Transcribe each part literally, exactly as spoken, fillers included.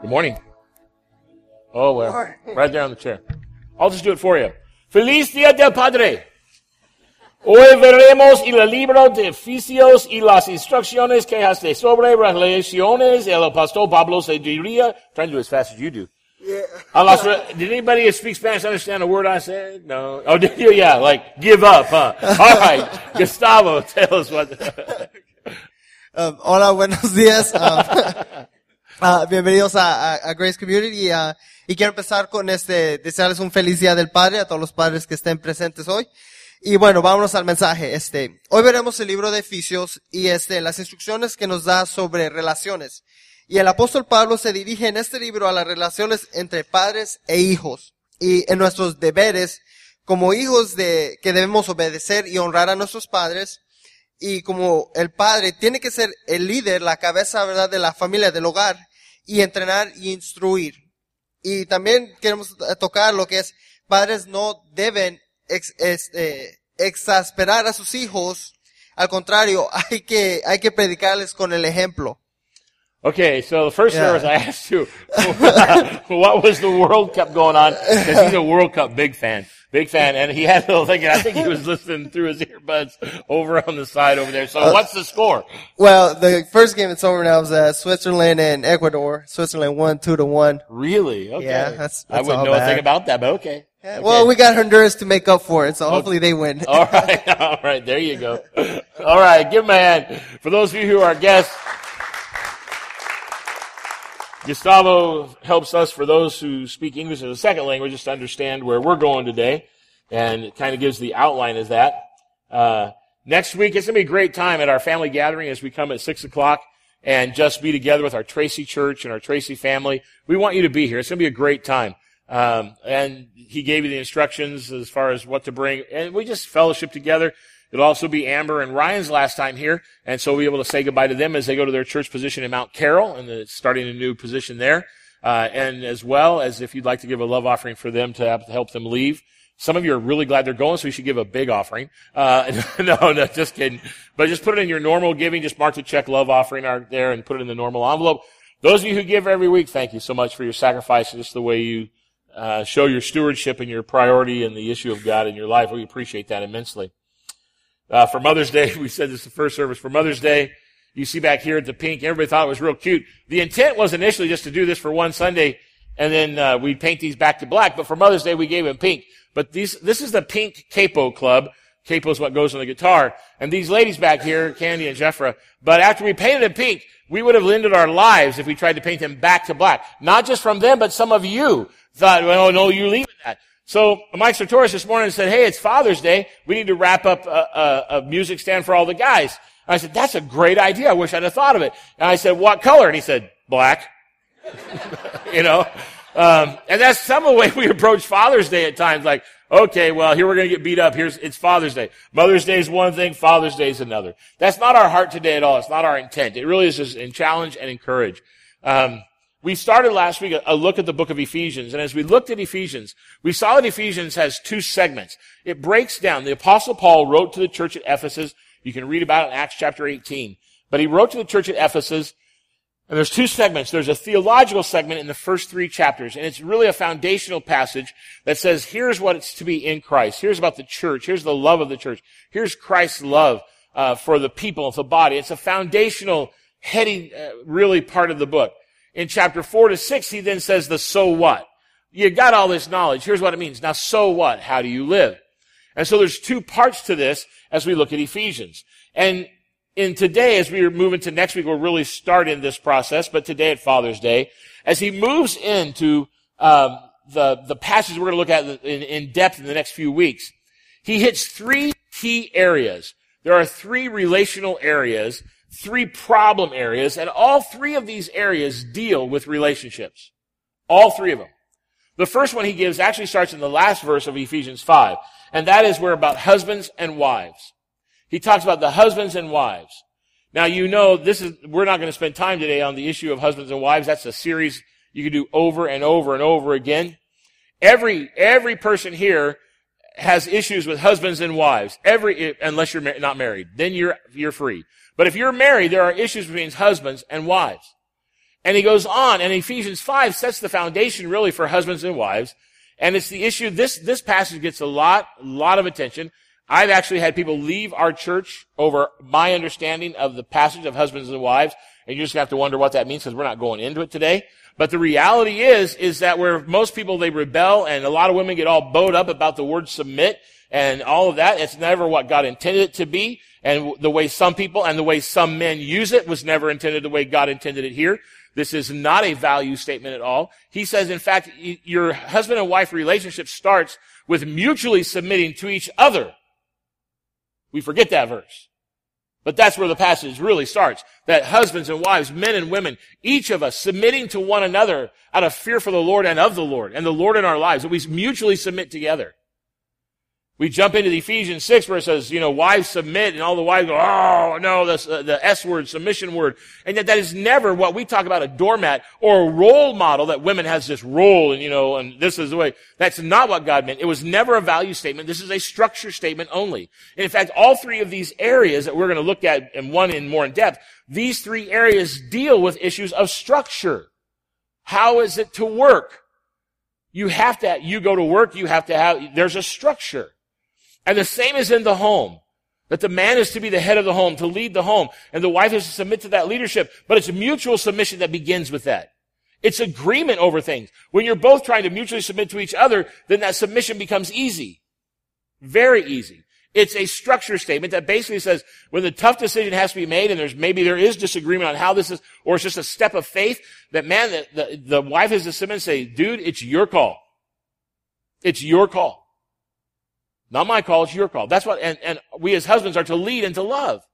Good morning. Oh, well, right there on the chair. I'll just do it for you. Feliz Día del Padre. Hoy veremos el libro de oficios y las instrucciones que hace sobre relaciones. El pastor Pablo se diría, trying to do as fast as you do. Yeah. I lost, did anybody who speaks Spanish understand a word I said? No. Oh, did you? Yeah, like give up, huh? All right, Gustavo, tell us what. um, hola, buenos días. Um, uh, bienvenidos a, a, a Grace Community. Uh, y quiero empezar con este, desearles un feliz Día del Padre a todos los padres que estén presentes hoy. Y bueno, vámonos al mensaje. Este, hoy veremos el libro de Efesios y este, las instrucciones que nos da sobre relaciones. Y el apóstol Pablo se dirige en este libro a las relaciones entre padres e hijos y en nuestros deberes como hijos de que debemos obedecer y honrar a nuestros padres, y como el padre tiene que ser el líder, la cabeza, ¿verdad?, de la familia, del hogar, y entrenar y instruir. Y también queremos tocar lo que es padres no deben ex, este, exasperar a sus hijos. Al contrario, hay que hay que predicarles con el ejemplo. Okay, so the first Yeah. service I asked you, what was the World Cup going on? Because he's a World Cup big fan. Big fan. And he had a little thing, and I think he was listening through his earbuds over on the side over there. So Uh, what's the score? Well, the first game it's over now is uh, Switzerland and Ecuador. Switzerland won two to one. Really? Okay. Yeah, that's- I that's wouldn't all know a bad. thing about that, but okay. Yeah, Okay. well, we got Honduras to make up for it, so hopefully they win. All right. All right. There you go. All right. Give him a hand. For those of you who are guests, Gustavo helps us, for those who speak English as a second language, just to understand where we're going today, and it kind of gives the outline of that. Uh, next week, it's going to be a great time at our family gathering as we come at six o'clock and just be together with our Tracy church and our Tracy family. We want you to be here. It's going to be a great time. Um, and he gave you the instructions as far as what to bring, and we just fellowship together. It'll also be Amber and Ryan's last time here, and so we'll be able to say goodbye to them as they go to their church position in Mount Carroll, and then starting a new position there. Uh, and as well as if you'd like to give a love offering for them to have, to help them leave. Some of you are really glad they're going, so you should give a big offering. Uh, no, no, just kidding. But just put it in your normal giving. Just mark the check love offering out there and put it in the normal envelope. Those of you who give every week, thank you so much for your sacrifice and just the way you uh, show your stewardship and your priority in the issue of God in your life. We appreciate that immensely. Uh, for Mother's Day, we said this is the first service. For Mother's Day, you see back here at the pink, everybody thought it was real cute. The intent was initially just to do this for one Sunday, and then uh, we'd paint these back to black. But for Mother's Day, we gave them pink. But these, this is the Pink Capo Club. Capo is what goes on the guitar. And these ladies back here, Candy and Jeffra, but after we painted them pink, we would have ended our lives if we tried to paint them back to black. Not just from them, but some of you thought, well, no, you're leaving that. So Mike Sartoris this morning said, hey, it's Father's Day. We need to wrap up a, a, a music stand for all the guys. And I said, that's a great idea. I wish I'd have thought of it. And I said, what color? And he said, black. You know, um, and that's some of the way we approach Father's Day at times. Like, okay, well, here we're going to get beat up. Here's, it's Father's Day. Mother's Day is one thing. Father's Day is another. That's not our heart today at all. It's not our intent. It really is just in challenge and encourage. Um, We started last week a, a look at the book of Ephesians, and as we looked at Ephesians, we saw that Ephesians has two segments. It breaks down. The Apostle Paul wrote to the church at Ephesus. You can read about it in Acts chapter eighteen. But he wrote to the church at Ephesus, and there's two segments. There's a theological segment in the first three chapters, and it's really a foundational passage that says, here's what it's to be in Christ. Here's about the church. Here's the love of the church. Here's Christ's love uh, for the people, of the body. It's a foundational, heady, uh, really part of the book. In chapter four to six, he then says the so what. You got all this knowledge. Here's what it means. Now, so what? How do you live? And so there's two parts to this as we look at Ephesians. And in today, as we are moving to next week, we'll really start in this process, but today at Father's Day, as he moves into um, the, the passage we're going to look at in, in depth in the next few weeks, he hits three key areas. There are three relational areas, three problem areas, and all three of these areas deal with relationships. All three of them. The first one he gives actually starts in the last verse of Ephesians five, and that is where about husbands and wives. He talks about the husbands and wives. Now, you know, this is, we're not going to spend time today on the issue of husbands and wives. That's a series you can do over and over and over again. Every, every person here has issues with husbands and wives. Every, unless you're not married, then you're, you're free. But if you're married, there are issues between husbands and wives. And he goes on, and Ephesians five sets the foundation really for husbands and wives. And it's the issue, this, this passage gets a lot, a lot of attention. I've actually had people leave our church over my understanding of the passage of husbands and wives, and you just have to wonder what that means because we're not going into it today. But the reality is, is that where most people, they rebel, and a lot of women get all bowed up about the word submit and all of that. It's never what God intended it to be. And the way some people and the way some men use it was never intended the way God intended it here. This is not a value statement at all. He says, in fact, your husband and wife relationship starts with mutually submitting to each other. We forget that verse. But that's where the passage really starts. That husbands and wives, men and women, each of us submitting to one another out of fear for the Lord and of the Lord, and the Lord in our lives, that we mutually submit together. We jump into the Ephesians six where it says, you know, wives submit, and all the wives go, oh, no, that's uh, the S word, submission word. And yet that is never what we talk about, a doormat or a role model that women has this role, and, you know, and this is the way. That's not what God meant. It was never a value statement. This is a structure statement only. And in fact, all three of these areas that we're going to look at, and one in more in depth, these three areas deal with issues of structure. How is it to work? You have to, you go to work, you have to have, there's a structure. And the same is in the home, that the man is to be the head of the home, to lead the home, and the wife is to submit to that leadership. But it's a mutual submission that begins with that. It's agreement over things. When you're both trying to mutually submit to each other, then that submission becomes easy. Very easy. It's a structure statement that basically says when the tough decision has to be made, and there's maybe there is disagreement on how this is, or it's just a step of faith, that man, the, the, the wife is to submit and say, dude, it's your call. It's your call. Not my call, it's your call. That's what, and, and we as husbands are to lead and to love.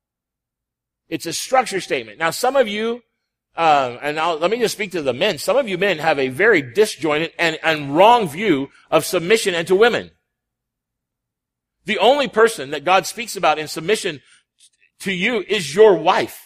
It's a structure statement. Now, some of you, uh, and I'll, let me just speak to the men. Some of you men have a very disjointed and, and wrong view of submission and to women. The only person that God speaks about in submission to you is your wife.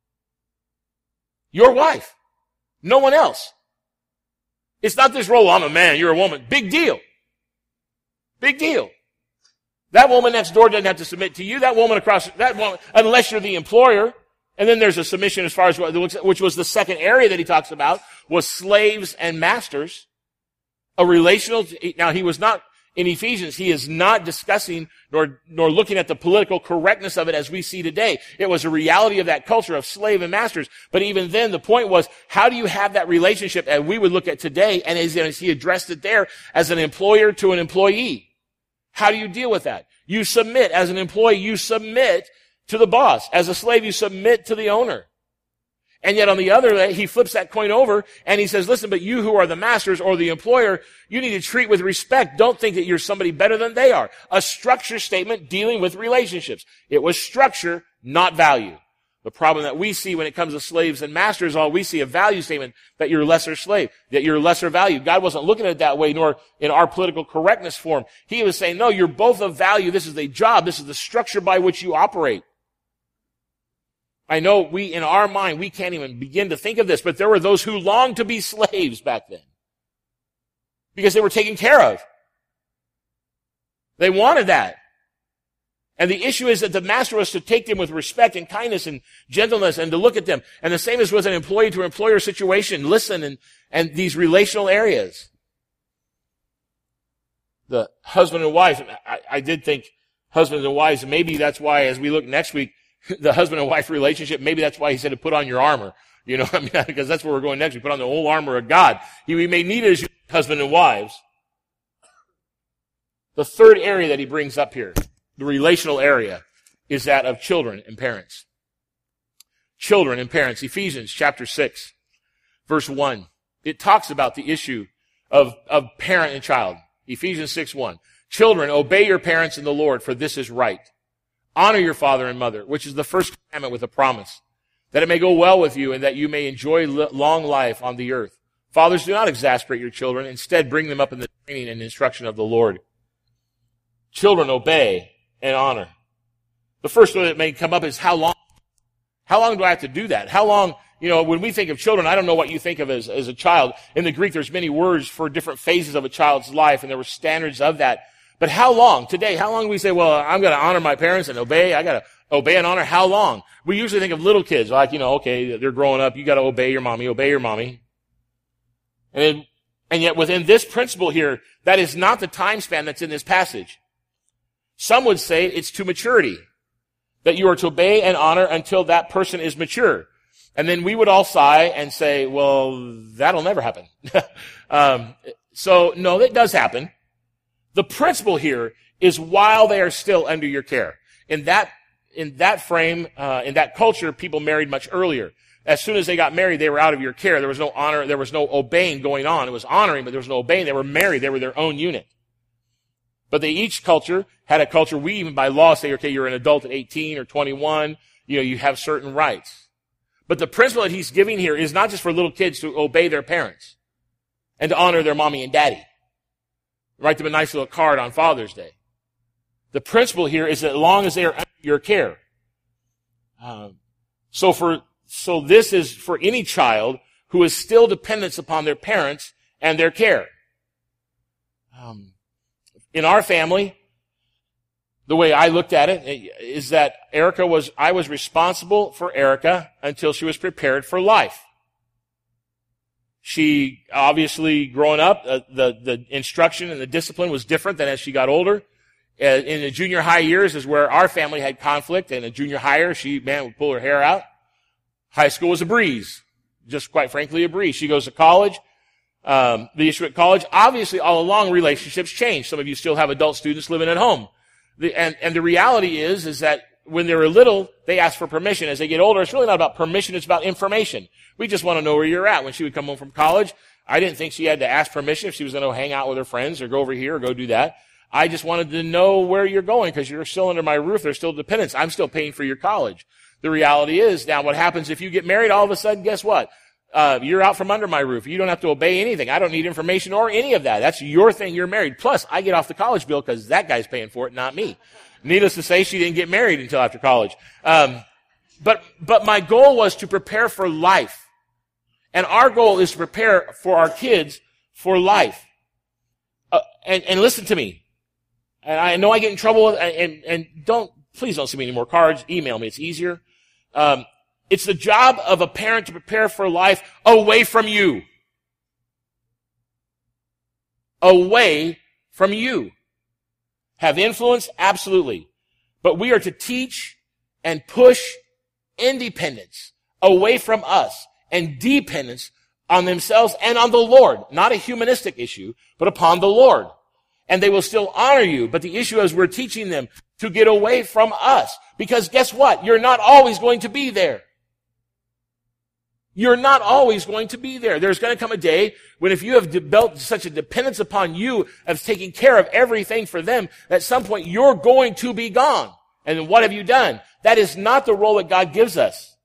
Your wife. No one else. It's not this role, I'm a man, you're a woman. Big deal. Big deal. That woman next door doesn't have to submit to you. That woman across, that woman, unless you're the employer. And then there's a submission as far as what, which was the second area that he talks about, was slaves and masters. A relational, now he was not, in Ephesians, he is not discussing nor, nor looking at the political correctness of it as we see today. It was a reality of that culture of slave and masters. But even then, the point was, how do you have that relationship as we would look at today? And as, as he addressed it there, as an employer to an employee. How do you deal with that? You submit. As an employee, you submit to the boss. As a slave, you submit to the owner. And yet on the other, he flips that coin over and he says, listen, but you who are the masters or the employer, you need to treat with respect. Don't think that you're somebody better than they are. A structure statement dealing with relationships. It was structure, not value. The problem that we see when it comes to slaves and masters, all we see a value statement that you're a lesser slave, that you're lesser value. God wasn't looking at it that way, nor in our political correctness form. He was saying, no, you're both of value. This is a job. This is the structure by which you operate. I know we, in our mind, we can't even begin to think of this, but there were those who longed to be slaves back then because they were taken care of. They wanted that. And the issue is that the master was to take them with respect and kindness and gentleness and to look at them. And the same as with an employee to employer situation, listen and, and these relational areas. The husband and wife, I, I did think husbands and wives, maybe that's why as we look next week, the husband and wife relationship, maybe that's why he said to put on your armor. You know, I mean, because that's where we're going next. We put on the whole armor of God. We may need it as husband and wives. The third area that he brings up here, the relational area, is that of children and parents. Children and parents. Ephesians chapter six, verse one. It talks about the issue of, of parent and child. Ephesians six one. Children, obey your parents in the Lord, for this is right. Honor your father and mother, which is the first commandment with a promise, that it may go well with you and that you may enjoy long life on the earth. Fathers, do not exasperate your children. Instead, bring them up in the training and instruction of the Lord. Children, obey and honor. The first one that may come up is how long? How long do I have to do that? How long, you know, when we think of children, I don't know what you think of as, as a child. In the Greek, there's many words for different phases of a child's life, and there were standards of that. But how long? Today, how long do we say, well, I'm going to honor my parents and obey. I got to Obey and honor how long? We usually think of little kids, like, you know, okay, they're growing up, you got to obey your mommy, obey your mommy. And then, and yet within this principle here, that is not the time span that's in this passage. Some would say it's to maturity, that you are to obey and honor until that person is mature. And then we would all sigh and say, well, that'll never happen. um, so, no, that does happen. The principle here is while they are still under your care. In that, in that frame, uh, in that culture, people married much earlier. As soon as they got married, they were out of your care. There was no honor, there was no obeying going on. It was honoring, but there was no obeying. They were married. They were their own unit. But they each culture had a culture. We even by law say, okay, you're an adult at eighteen or twenty-one. You know, you have certain rights. But the principle that he's giving here is not just for little kids to obey their parents and to honor their mommy and daddy. Write them a nice little card on Father's Day. The principle here is that as long as they are under your care. Um, so for, so this is for any child who is still dependent upon their parents and their care. Um, in our family, the way I looked at it is that Erica was, I was responsible for Erica until she was prepared for life. She, obviously, growing up, uh, the, the instruction and the discipline was different than as she got older. Uh, in the junior high years is where our family had conflict, and in junior higher, she, man, would pull her hair out. High school was a breeze. Just quite frankly, a breeze. She goes to college. Um, the issue at college, obviously, all along, relationships change. Some of you still have adult students living at home. The, and, and the reality is, is that when they were little, they ask for permission. As they get older, it's really not about permission, it's about information. We just want to know where you're at. When she would come home from college, I didn't think she had to ask permission if she was going to hang out with her friends or go over here or go do that. I just wanted to know where you're going because you're still under my roof. There's still dependents. I'm still paying for your college. The reality is, now what happens if you get married, all of a sudden, guess what? Uh, you're out from under my roof. You don't have to obey anything. I don't need information or any of that. That's your thing. You're married. Plus, I get off the college bill because that guy's paying for it, not me. Needless to say, she didn't get married until after college. Um, but, but my goal was to prepare for life. And our goal is to prepare for our kids for life. Uh, and, and listen to me. And I know I get in trouble with, and, and don't, please don't send me any more cards. Email me. It's easier. Um, it's the job of a parent to prepare for life away from you. Away from you. Have influence? Absolutely. But we are to teach and push independence away from us and dependence on themselves and on the Lord. Not a humanistic issue, but upon the Lord. And they will still honor you. But the issue is we're teaching them to get away from us. Because guess what? You're not always going to be there. You're not always going to be there. There's going to come a day when if you have developed such a dependence upon you of taking care of everything for them, at some point you're going to be gone. And then what have you done? That is not the role that God gives us.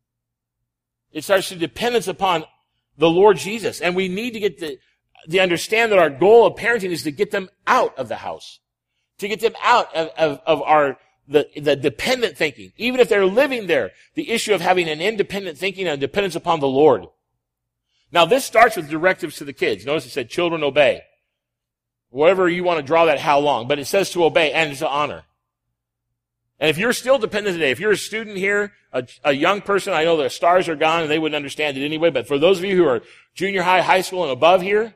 It starts to dependence upon the Lord Jesus. And we need to get the, the understand that our goal of parenting is to get them out of the house. To get them out of, of, of our The, the dependent thinking. Even if they're living there, the issue of having an independent thinking and dependence upon the Lord. Now, this starts with directives to the kids. Notice it said, children obey. Whatever you want to draw that how long, but it says to obey and to honor. And if you're still dependent today, if you're a student here, a, a young person, I know the stars are gone and they wouldn't understand it anyway, but for those of you who are junior high, high school, and above here,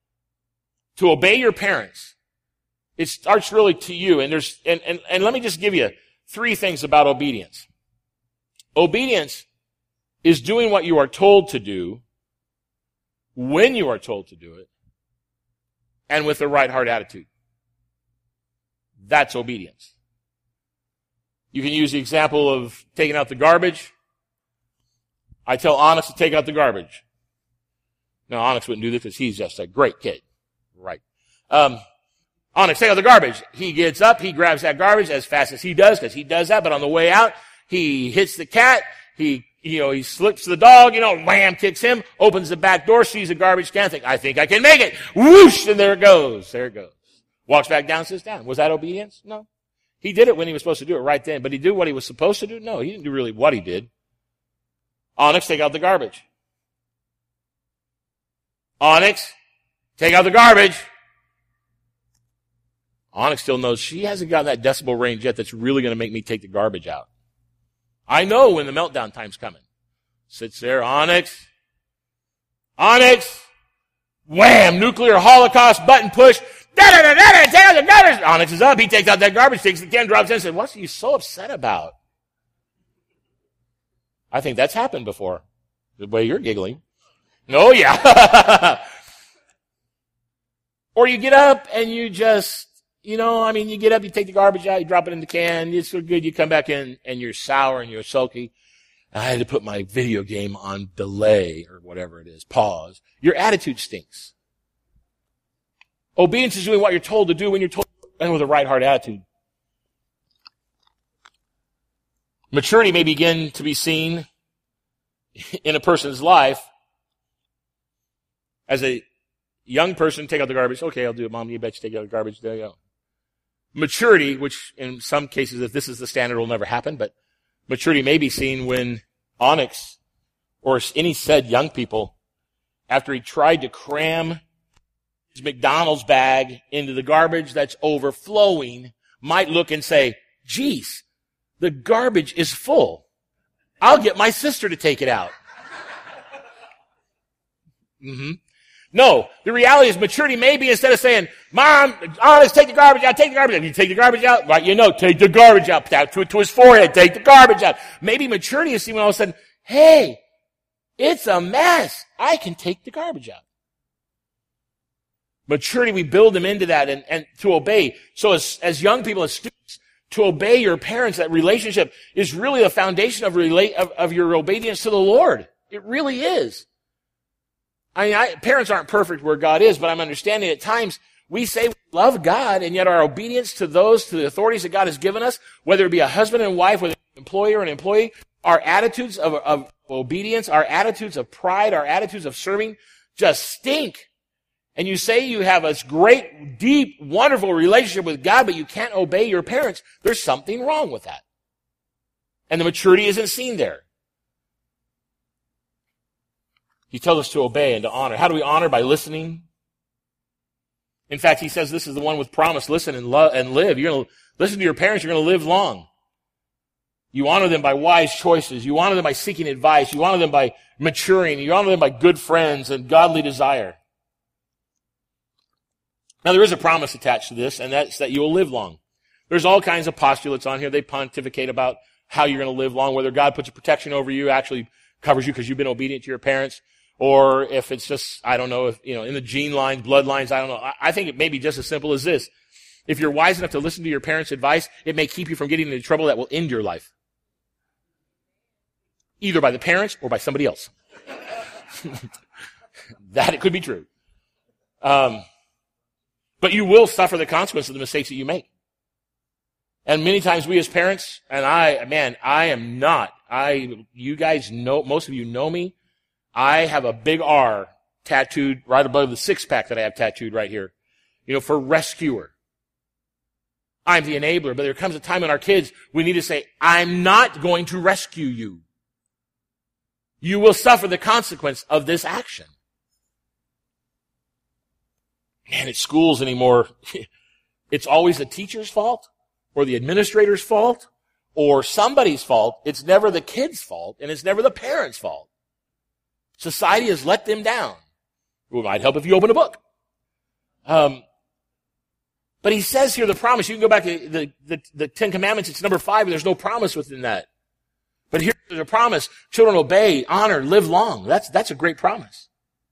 to obey your parents, it starts really to you. And there's, and, and, and let me just give you three things about obedience. Obedience is doing what you are told to do, when you are told to do it, and with the right heart attitude. That's obedience. You can use the example of taking out the garbage. I tell Onyx to take out the garbage. Now, Onyx wouldn't do this because he's just a great kid. Right. Um, Onyx, take out the garbage. He gets up, he grabs that garbage as fast as he does, because he does that, but on the way out, he hits the cat, he, you know, he slips the dog, you know, wham, kicks him, opens the back door, sees a garbage can, think, I think I can make it. Whoosh, and there it goes. There it goes. Walks back down, sits down. Was that obedience? No. He did it when he was supposed to do it right then, but he did what he was supposed to do? No, he didn't do really what he did. Onyx, take out the garbage. Onyx, take out the garbage. Onyx still knows she hasn't gotten that decibel range yet that's really going to make me take the garbage out. I know when the meltdown time's coming. Sits there, Onyx. Onyx. Wham! Nuclear holocaust, button push. Onyx is up. He takes out that garbage, takes the can, drops in, and says, "What are you so upset about?" I think that's happened before. The way you're giggling. Oh, yeah. Or you get up and you just, you know, I mean, you get up, you take the garbage out, you drop it in the can, it's so good, you come back in and you're sour and you're sulky. I had to put my video game on delay or whatever it is, pause. Your attitude stinks. Obedience is doing what you're told to do when you're told and with a right heart attitude. Maturity may begin to be seen in a person's life as a young person. Take out the garbage. Okay, I'll do it, Mom. You bet you take out the garbage. There you go. Maturity, which in some cases, if this is the standard, will never happen, but maturity may be seen when Onyx or any said young people, after he tried to cram his McDonald's bag into the garbage that's overflowing, might look and say, "Geez, the garbage is full. I'll get my sister to take it out." Mm-hmm. No, the reality is maturity may be instead of saying, "Mom, Onyx, take the garbage out, take the garbage out." You take the garbage out, right? You know, take the garbage out, to, to his forehead, take the garbage out. Maybe maturity is seen when all of a sudden, "Hey, it's a mess. I can take the garbage out." Maturity, we build them into that and, and to obey. So as, as young people, as students, to obey your parents, that relationship is really the foundation of, relate, of, of your obedience to the Lord. It really is. I mean, I, parents aren't perfect where God is, but I'm understanding at times we say we love God, and yet our obedience to those, to the authorities that God has given us, whether it be a husband and wife, whether it be an employer and employee, our attitudes of, of obedience, our attitudes of pride, our attitudes of serving just stink. And you say you have a great, deep, wonderful relationship with God, but you can't obey your parents. There's something wrong with that. And the maturity isn't seen there. He tells us to obey and to honor. How do we honor? By listening. In fact, he says this is the one with promise. Listen and love and live. You're going to listen to your parents. You're going to live long. You honor them by wise choices. You honor them by seeking advice. You honor them by maturing. You honor them by good friends and godly desire. Now, there is a promise attached to this, and that's that you will live long. There's all kinds of postulates on here. They pontificate about how you're going to live long, whether God puts a protection over you, actually covers you because you've been obedient to your parents, or if it's just, I don't know, if, you know, in the gene lines, bloodlines, I don't know. I, I think it may be just as simple as this. If you're wise enough to listen to your parents' advice, it may keep you from getting into trouble that will end your life. Either by the parents or by somebody else. That it could be true. Um, but you will suffer the consequence of the mistakes that you make. And many times we as parents, and I, man, I am not, I, you guys know, most of you know me. I have a big R tattooed right above the six pack that I have tattooed right here. You know, for rescuer. I'm the enabler, but there comes a time in our kids, we need to say, I'm not going to rescue you. You will suffer the consequence of this action. Man, at schools anymore, it's always the teacher's fault or the administrator's fault or somebody's fault. It's never the kid's fault, and it's never the parent's fault. Society has let them down. It might help if you open a book. Um, but he says here the promise. You can go back to the, the, the Ten Commandments. It's number five, and there's no promise within that. But here there's a promise. Children, obey, honor, live long. That's, that's a great promise.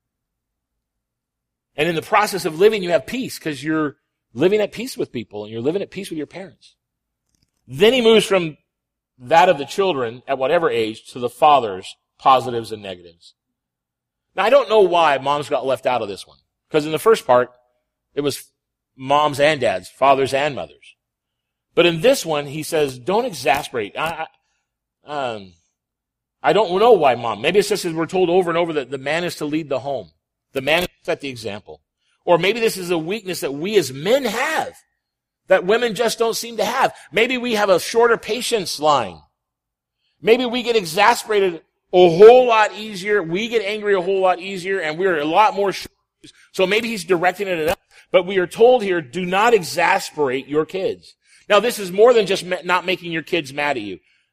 And in the process of living, you have peace because you're living at peace with people and you're living at peace with your parents. Then he moves from that of the children at whatever age to the fathers, positives and negatives. Now, I don't know why moms got left out of this one. Because in the first part, it was moms and dads, fathers and mothers. But in this one, he says, don't exasperate. I, I, um, I don't know why mom. Maybe it's just as we're told over and over that the man is to lead the home. The man is to set the example. Or maybe this is a weakness that we as men have that women just don't seem to have. Maybe we have a shorter patience line. Maybe we get exasperated a whole lot easier. We get angry a whole lot easier, and we're a lot more short. So maybe he's directing it at us. But we are told here, do not exasperate your kids. Now, this is more than just not making your kids mad at you.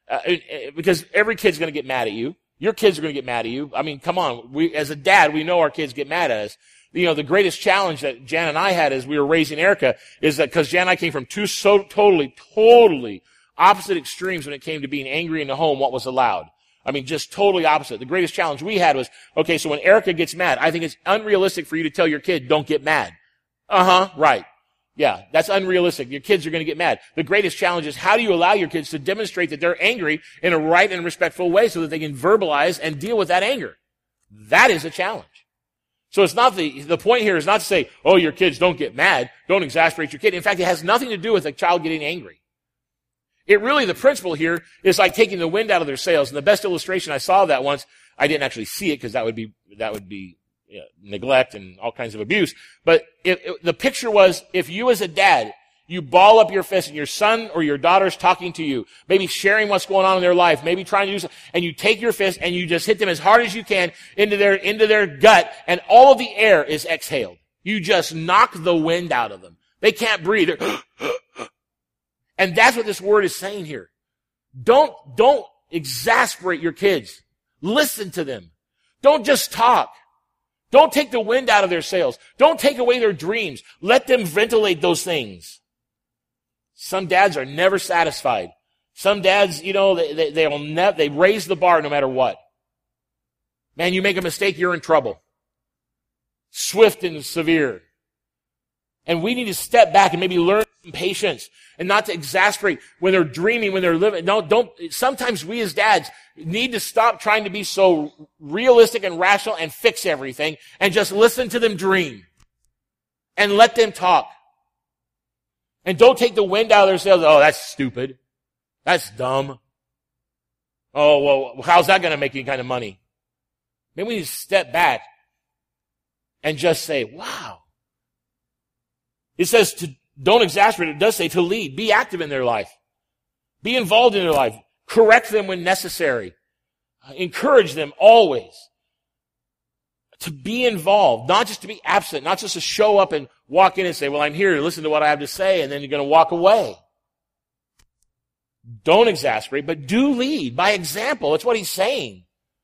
Uh, because every kid's going to get mad at you. Your kids are going to get mad at you. I mean, come on. We, as a dad, we know our kids get mad at us. You know, the greatest challenge that Jan and I had as we were raising Erica is that because Jan and I came from two so totally, totally opposite extremes when it came to being angry in the home, what was allowed. I mean, just totally opposite. The greatest challenge we had was, okay, so when Erica gets mad, I think it's unrealistic for you to tell your kid, don't get mad. Uh-huh, right. Yeah, that's unrealistic. Your kids are going to get mad. The greatest challenge is how do you allow your kids to demonstrate that they're angry in a right and respectful way so that they can verbalize and deal with that anger? That is a challenge. So it's not the, the point here is not to say, oh, your kids don't get mad. Don't exasperate your kid. In fact, it has nothing to do with a child getting angry. It really, the principle here is like taking the wind out of their sails. And the best illustration, I saw that once. I didn't actually see it because that would be, that would be, you know, neglect and all kinds of abuse. But it, it, the picture was, if you as a dad, you ball up your fist and your son or your daughter's talking to you, maybe sharing what's going on in their life, maybe trying to do something, and you take your fist and you just hit them as hard as you can into their, into their gut, and all of the air is exhaled. You just knock the wind out of them. They can't breathe. And that's what this word is saying here. Don't, don't exasperate your kids. Listen to them. Don't just talk. Don't take the wind out of their sails. Don't take away their dreams. Let them ventilate those things. Some dads are never satisfied. Some dads, you know, they, they, they'll never, they raise the bar no matter what. Man, you make a mistake, you're in trouble. Swift and severe. And we need to step back and maybe learn some patience and not to exasperate when they're dreaming, when they're living. No, don't, sometimes we as dads need to stop trying to be so realistic and rational and fix everything and just listen to them dream and let them talk. And don't take the wind out of their sails. Oh, that's stupid. That's dumb. Oh, well, how's that going to make any kind of money? Maybe we need to step back and just say, wow. It says to don't exasperate. It does say to lead. Be active in their life. Be involved in their life. Correct them when necessary. Encourage them always. To be involved, not just to be absent, not just to show up and walk in and say, well, I'm here to listen to what I have to say, and then you're going to walk away. Don't exasperate, but do lead by example. That's what he's saying.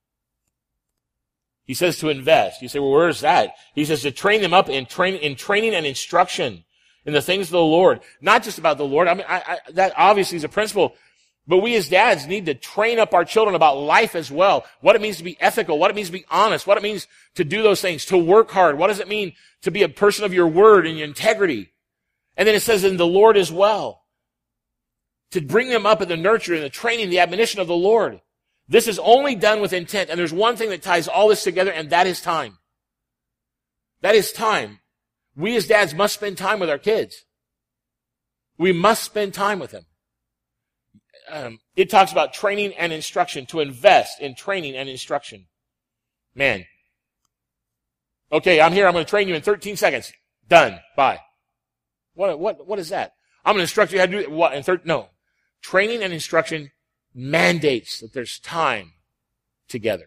He says to invest. You say, well, where is that? He says to train them up in, train, in training and instruction in the things of the Lord. Not just about the Lord. I mean, I, I, that obviously is a principle. But we as dads need to train up our children about life as well. What it means to be ethical. What it means to be honest. What it means to do those things. To work hard. What does it mean to be a person of your word and your integrity? And then it says in the Lord as well. To bring them up in the nurture and the training, the admonition of the Lord. This is only done with intent. And there's one thing that ties all this together, and that is time. That is time. We as dads must spend time with our kids. We must spend time with them. Um, it talks about training and instruction, to invest in training and instruction. Man. Okay, I'm here. I'm going to train you in thirteen seconds. Done. Bye. What, what, what is that? I'm going to instruct you how to do it. What? In thir- no. Training and instruction mandates that there's time together.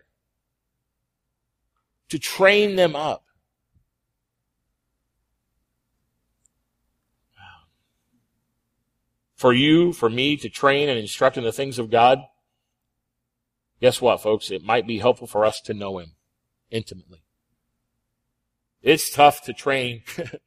To train them up. For you, for me, to train and instruct in the things of God, guess what, folks? It might be helpful for us to know Him intimately. It's tough to train.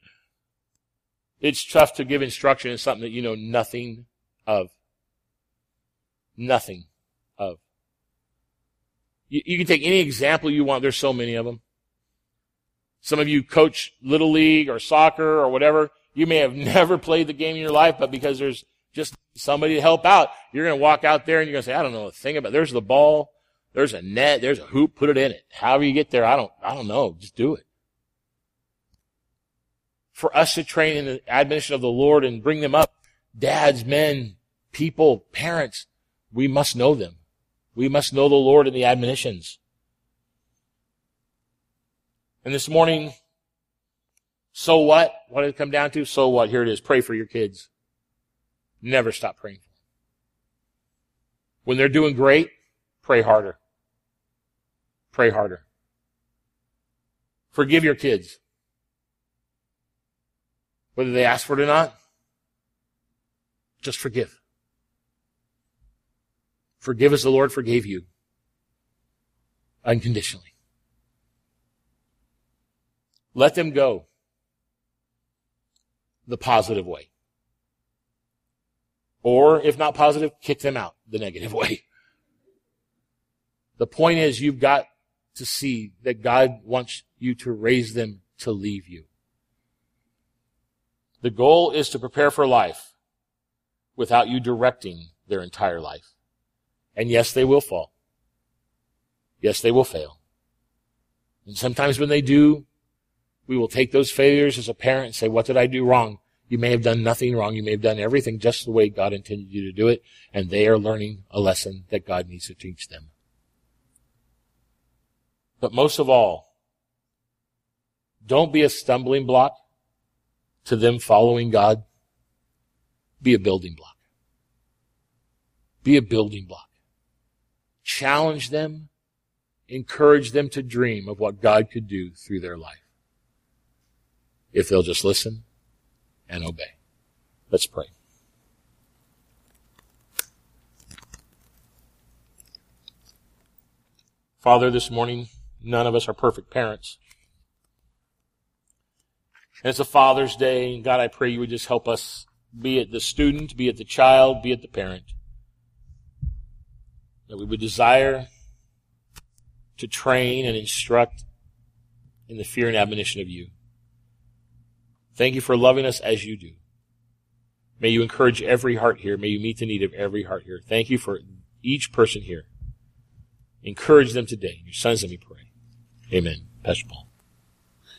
It's tough to give instruction in something that you know nothing of. Nothing of. You, you can take any example you want. There's so many of them. Some of you coach Little League or soccer or whatever. You may have never played the game in your life, but because there's just somebody to help out, you're going to walk out there and you're going to say, I don't know a thing about it. There's the ball. There's a net. There's a hoop. Put it in it. However you get there, I don't, I don't know. Just do it. For us to train in the admonition of the Lord and bring them up, dads, men, people, parents, we must know them. We must know the Lord and the admonitions. And this morning, so what? What did it come down to? So what? Here it is. Pray for your kids. Never stop praying for them. When they're doing great, pray harder. Pray harder. Forgive your kids. Whether they ask for it or not, just forgive. Forgive as the Lord forgave you. Unconditionally. Let them go the positive way. Or, if not positive, kick them out the negative way. The point is, you've got to see that God wants you to raise them to leave you. The goal is to prepare for life without you directing their entire life. And yes, they will fall. Yes, they will fail. And sometimes when they do, we will take those failures as a parent and say, what did I do wrong? You may have done nothing wrong. You may have done everything just the way God intended you to do it. And they are learning a lesson that God needs to teach them. But most of all, don't be a stumbling block to them following God. Be a building block. Be a building block. Challenge them. Encourage them to dream of what God could do through their life. If they'll just listen and obey. Let's pray. Father, this morning, none of us are perfect parents. And it's a Father's Day, and God, I pray you would just help us, be it the student, be it the child, be it the parent, that we would desire to train and instruct in the fear and admonition of you. Thank you for loving us as you do. May you encourage every heart here. May you meet the need of every heart here. Thank you for each person here. Encourage them today. In your son's name we pray. Amen. Pastor Paul.